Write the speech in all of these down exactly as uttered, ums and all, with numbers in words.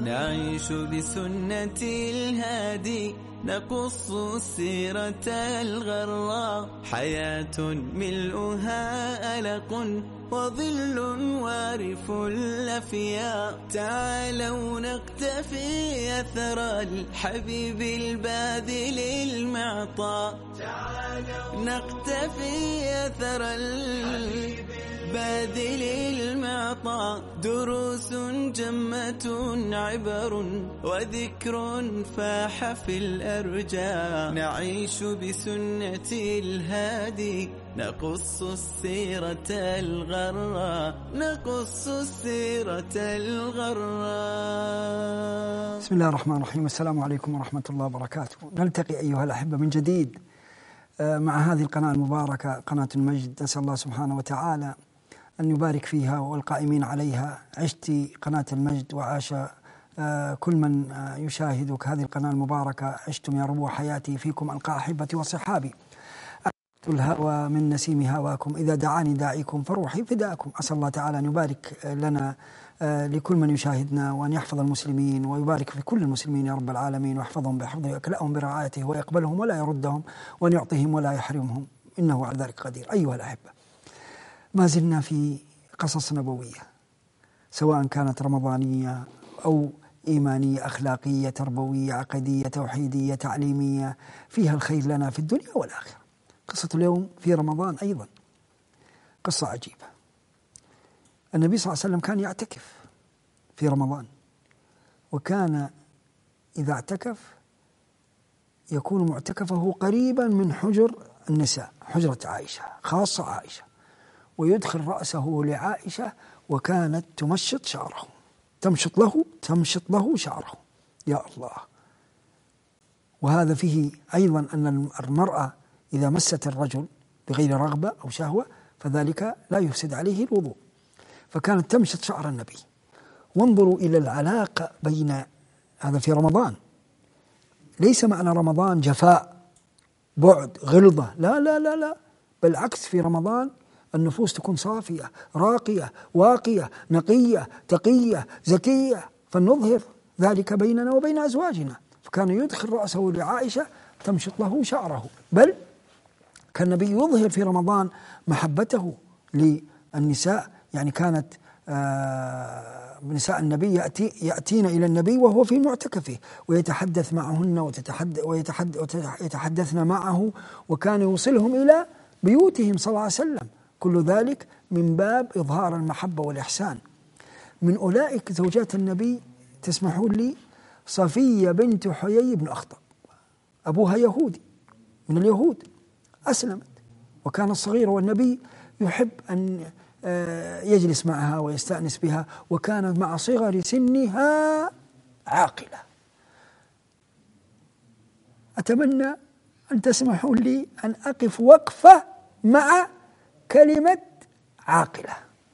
نعيش بسنة الهادي نقص السيرة الغراء حياة ملؤها ألق وظل وارف الأفياء تعالوا نقتفي أثر الحبيب الباذل المعطاء تعالوا نقتفي أثر الحبيب باذل المعطاء دروس جمة عبر وذكر فاح في الأرجاء نعيش بسنة الهادي نقص السيرة الغراء نقص السيرة الغراء. بسم الله الرحمن الرحيم. السلام عليكم ورحمة الله وبركاته. نلتقي أيها الأحبة من جديد مع هذه القناة المباركة قناة المجد. نسأل الله سبحانه وتعالى أن يبارك فيها والقائمين عليها. عشت قناة المجد وعاش كل من يشاهدك هذه القناة المباركة، عشتم يا ربوع حياتي فيكم ألقى أحبتي وصحابي. أخذت الهوى من نسيم هواكم إذا دعاني داعيكم فروحي فداكم. أسأل الله تعالى أن يبارك لنا لكل من يشاهدنا وأن يحفظ المسلمين ويبارك في كل المسلمين يا رب العالمين، ويحفظهم بحفظه ويكلأهم برعايته ويقبلهم ولا يردهم وأن يعطيهم ولا يحرمهم إنه على ذلك قدير. أيها الأحبة، ما زلنا في قصص نبوية سواء كانت رمضانية أو إيمانية أخلاقية تربوية عقدية توحيدية تعليمية، فيها الخير لنا في الدنيا والآخرة. قصة اليوم في رمضان أيضا قصة عجيبة. النبي صلى الله عليه وسلم كان يعتكف في رمضان، وكان إذا اعتكف يكون معتكفه قريبا من حجر النساء، حجرة عائشة خاصة عائشة، ويدخل رأسه لعائشة وكانت تمشط شعره، تمشط له تمشط له شعره. يا الله. وهذا فيه أيضا أن المرأة إذا مست الرجل بغير رغبة أو شهوة فذلك لا يفسد عليه الوضوء، فكانت تمشط شعر النبي. وانظروا إلى العلاقة بين هذا في رمضان. ليس معنى رمضان جفاء بعد غلظة، لا لا لا لا، بالعكس في رمضان النفوس تكون صافية راقية واقية نقية تقية زكية، فنظهر ذلك بيننا وبين أزواجنا. فكان يدخل رأسه لعائشة تمشط له شعره، بل كان النبي يظهر في رمضان محبته للنساء. يعني كانت آه نساء النبي يأتي يأتين إلى النبي وهو في معتكفه ويتحدث معهن وتتحدث ويتحدثن معه، وكان يوصلهم إلى بيوتهم صلى الله عليه وسلم. كل ذلك من باب إظهار المحبة والإحسان. من أولئك زوجات النبي تسمحون لي صفية بنت حيي بن أخطب، أبوها يهودي من اليهود، أسلمت وكانت صغيرة، والنبي يحب أن يجلس معها ويستأنس بها، وكانت مع صغر سنها عاقلة. أتمنى أن تسمحوا لي أن أقف وقفة مع كلمة عاقلة.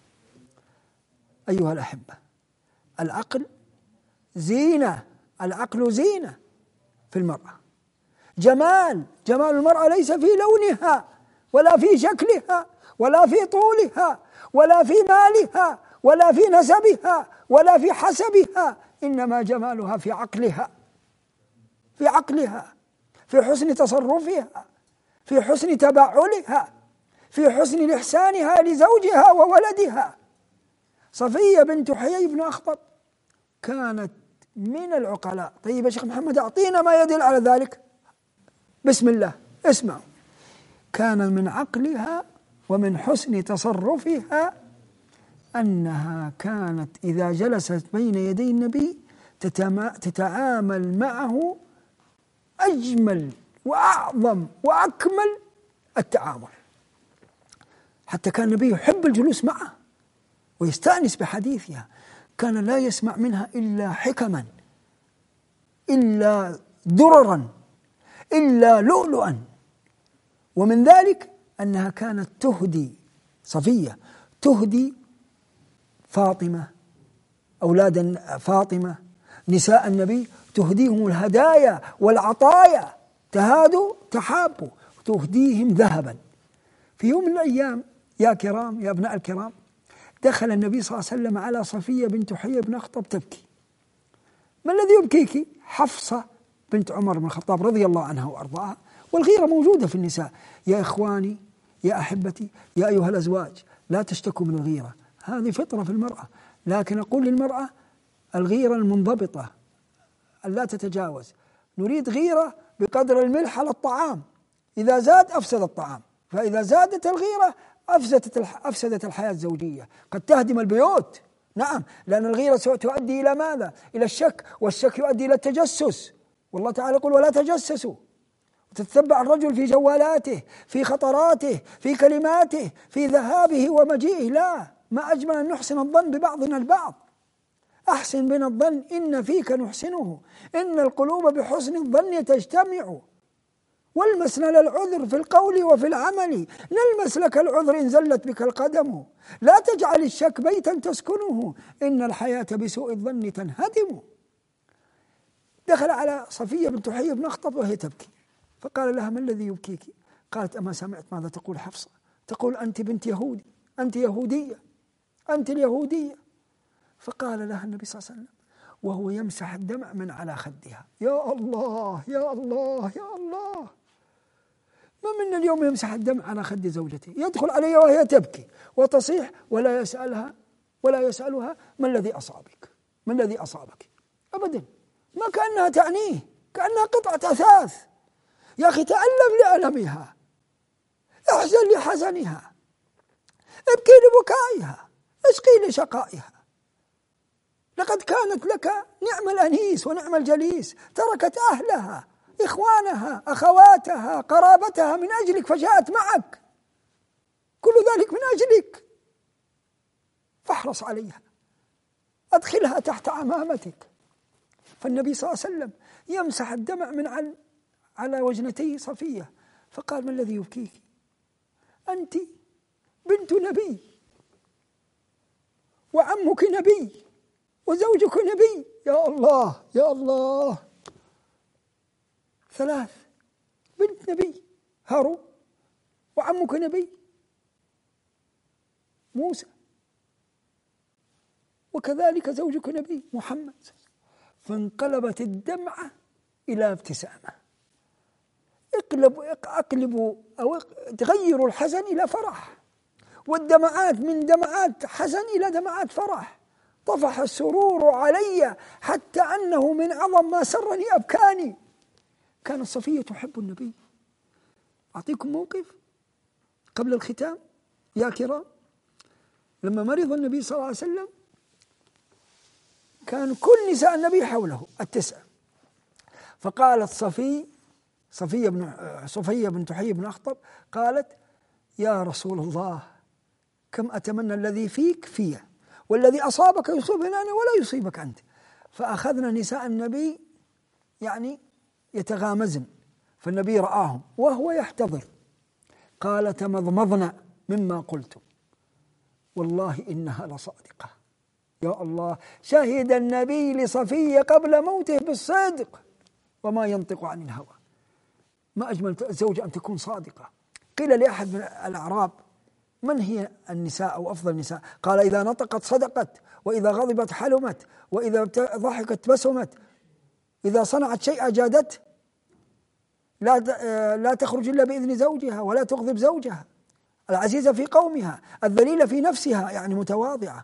أيها الأحبة، العقل زينة، العقل زينة في المرأة، جمال، جمال المرأة ليس في لونها ولا في شكلها ولا في طولها ولا في مالها ولا في نسبها ولا في حسبها، إنما جمالها في عقلها، في عقلها، في حسن تصرفها، في حسن تبعلها، في حسن إحسانها لزوجها وولدها. صفية بنت حيي بن أخطب كانت من العقلاء. طيب يا شيخ محمد أعطينا ما يدل على ذلك. بسم الله اسمعوا. كان من عقلها ومن حسن تصرفها أنها كانت إذا جلست بين يدي النبي تتعامل معه أجمل وأعظم وأكمل التعامل، حتى كان النبي يحب الجلوس معه ويستأنس بحديثها. كان لا يسمع منها إلا حكما، إلا دررا، إلا لؤلؤا. ومن ذلك أنها كانت تهدي، صفية تهدي فاطمة، أولاد فاطمة نساء النبي، تهديهم الهدايا والعطايا، تهادوا تحابوا، تهديهم ذهبا. في يوم من الأيام يا كرام يا أبناء الكرام، دخل النبي صلى الله عليه وسلم على صفية بنت حيي بن أخطب تبكي، ما الذي يبكيك؟ حفصة بنت عمر بن الخطاب رضي الله عنها وأرضاها. والغيرة موجودة في النساء. يا إخواني يا أحبتي يا أيها الأزواج لا تشتكوا من الغيرة، هذه فطرة في المرأة، لكن أقول للمرأة الغيرة المنضبطة ألا تتجاوز. نريد غيرة بقدر الملح على الطعام، إذا زاد أفسد الطعام، فإذا زادت الغيرة أفسدت أفسدت الحياة الزوجية، قد تهدم البيوت. نعم، لأن الغيرة تؤدي إلى ماذا؟ إلى الشك، والشك يؤدي إلى التجسس، والله تعالى يقول ولا تجسسوا. تتبع الرجل في جوالاته، في خطراته، في كلماته، في ذهابه ومجيئه. لا، ما أجمل أن نحسن الظن ببعضنا البعض. أحسن بنا الظن إن فيك نحسنه، إن القلوب بحسن الظن تجتمع. والمس لنا العذر في القول وفي العمل، نلمس لك العذر إن زلت بك القدم. لا تجعل الشك بيتا تسكنه، إن الحياة بسوء الظن تنهدم. دخل على صفية بنت حيي بن أخطب وهي تبكي، فقال لها ما الذي يبكيك؟ قالت أما سمعت ماذا تقول حفصة؟ تقول أنت بنت يهودي، أنت يهودية، أنت اليهودية. فقال لها النبي صلى الله عليه وسلم وهو يمسح الدمع من على خدها. يا الله يا الله يا الله، ما منا اليوم يمسح الدمع على خد زوجته؟ يدخل عليها وهي تبكي وتصيح ولا يسألها ولا يسألها ما الذي أصابك، ما الذي أصابك؟ أبدا، ما كأنها تعنيه، كأنها قطعة أثاث. يا أخي تألم لألمها، احزن لحزنها، ابكي لبكائها، اسقي لشقائها. لقد كانت لك نعم الأنيس ونعم الجليس، تركت أهلها، إخوانها، أخواتها، قرابتها من أجلك فجاءت معك، كل ذلك من أجلك، فاحرص عليها، أدخلها تحت عمامتك. فالنبي صلى الله عليه وسلم يمسح الدمع من على على وجنتي صفية، فقال ما الذي يبكيك؟ أنت بنت نبي، وعمك نبي، وزوجك نبي. يا الله يا الله، ثلاث، بنت نبي هارون، وعمك نبي موسى، وكذلك زوجك نبي محمد. فانقلبت الدمعة إلى ابتسامة. اقلبوا اقلبوا أو تغيروا الحزن إلى فرح، والدمعات من دمعات حزن إلى دمعات فرح. طفح السرور علي حتى أنه من أعظم ما سرني أبكاني. كانت صفية تحب النبي. أعطيكم موقف قبل الختام يا كرام. لما مرض النبي صلى الله عليه وسلم كان كل نساء النبي حوله التسع، فقالت صفي صفية بن صفية بنت حيي بن أخطب قالت يا رسول الله كم أتمنى الذي فيك فيه، والذي أصابك يصيبني أنا ولا يصيبك أنت. فأخذنا نساء النبي يعني يتغامزن، فالنبي رآهم وهو يحتضر، قال تمضمضنا مما قلتم والله إنها لصادقة. يا الله، شهد النبي لصفية قبل موته بالصدق وما ينطق عن الهوى. ما أجمل الزوجة أن تكون صادقة. قيل لأحد من الأعراب من هي النساء أو أفضل النساء؟ قال إذا نطقت صدقت، وإذا غضبت حلمت، وإذا ضحكت بسمت، إذا صنعت شيء أجادت، لا لا تخرج إلا بإذن زوجها ولا تغضب زوجها، العزيزة في قومها، الذليلة في نفسها، يعني متواضعة.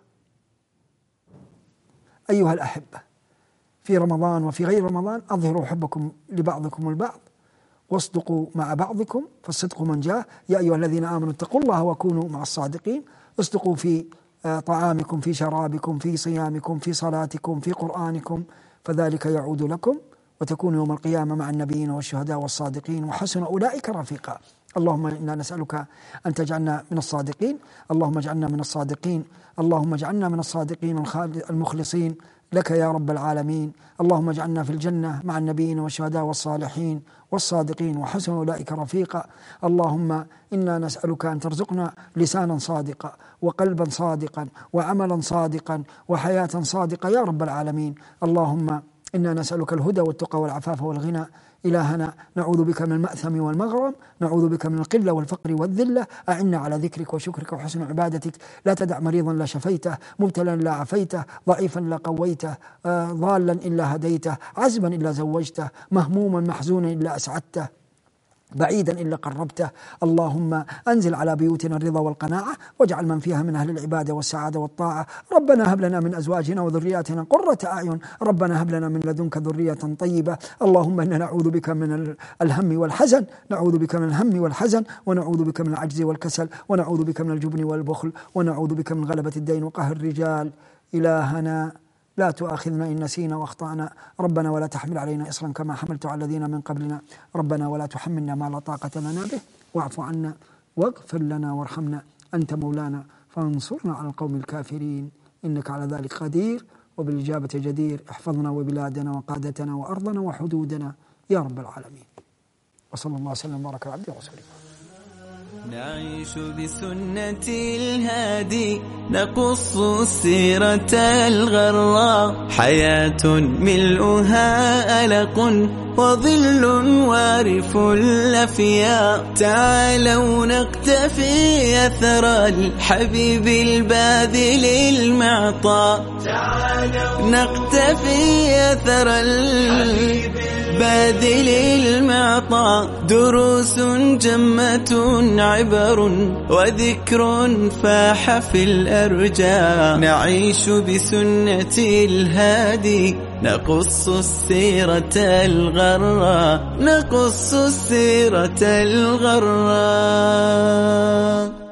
أيها الأحبة، في رمضان وفي غير رمضان أظهروا حبكم لبعضكم البعض، واصدقوا مع بعضكم فالصدق منجاه. يا أيها الذين آمنوا اتقوا الله وكونوا مع الصادقين. اصدقوا في طعامكم، في شرابكم، في صيامكم، في صلاتكم، في قرآنكم، فذلك يعود لكم وتكونوا يوم القيامة مع النبيين والشهداء والصادقين وحسن أولئك رفيقا. اللهم إنا نسألك أن تجعلنا من الصادقين، اللهم اجعلنا من الصادقين، اللهم اجعلنا من الصادقين المخلصين لك يا رب العالمين. اللهم اجعلنا في الجنة مع النبيين والشهداء والصالحين والصادقين وحسن أولئك رفيقا. اللهم إنا نسألك أن ترزقنا لسانا صادقا وقلبا صادقا وعملا صادقا وحياة صادقة يا رب العالمين. اللهم إنا نسألك الهدى والتقى والعفاف والغنى إلهنا نعوذ بك من المأثم والمغرم، نعوذ بك من القلة والفقر والذلة. أعنا على ذكرك وشكرك وحسن عبادتك. لا تدع مريضا لا شفيته، مبتلا لا عافيته، ضعيفا لا قويته، آه ضالا إلا هديته، عزبا إلا زوجته، مهموما محزونا إلا أسعدته، بعيدا إلا قربته. اللهم أنزل على بيوتنا الرضا والقناعة، واجعل من فيها من أهل العبادة والسعادة والطاعة. ربنا هب لنا من أزواجنا وذرياتنا قرة أعين، ربنا هب لنا من لدنك ذرية طيبة. اللهم إنا نعوذ بك من الهم والحزن، نعوذ بك من الهم والحزن، ونعوذ بك من العجز والكسل، ونعوذ بك من الجبن والبخل، ونعوذ بك من غلبة الدين وقهر الرجال. إلهنا لا تؤاخذنا إن نسينا واخطأنا، ربنا ولا تحمل علينا إصرا كما حملت على الذين من قبلنا، ربنا ولا تحملنا ما لا طاقة لنا به، واعف عنا واغفر لنا وارحمنا، أنت مولانا فانصرنا على القوم الكافرين، إنك على ذلك قدير وبالإجابة جدير. احفظنا وبلادنا وقادتنا وأرضنا وحدودنا يا رب العالمين. وصلى الله وسلم وبارك على عبده ورسوله. نعيش بسنة الهادي، نقص السيرة الغراء، حياة ملؤها ألق وظل وارف الأفياء. تعالوا نقتفي أثر الحبيب الباذل المعطاء، تعالوا نقتفي أثر الحبيب باذل المعطاء. دروس جمة عبر وذكر فاح في الأرجاء. نعيش بسنة الهادي، نقص السيرة الغراء، نقص السيرة الغراء.